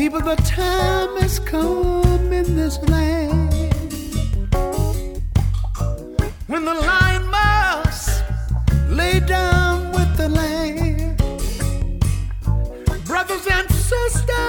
People, the time has come in this land when the lion must lay down with the lamb. Brothers and sisters,